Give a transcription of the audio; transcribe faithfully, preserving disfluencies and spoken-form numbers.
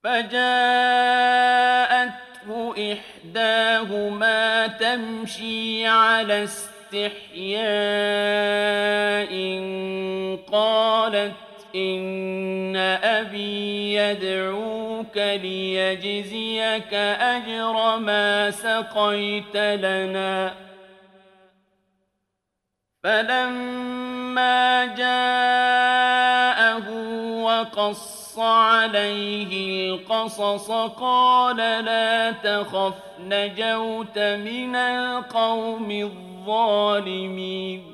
فجاءته إحداهما تمشي على استحياء قالت إن أبي يدعوك ليجزيك أجر ما سقيت لنا. فلما جاءه وقص عليه القصص قال لا تخف نجوت من القوم الظالمين.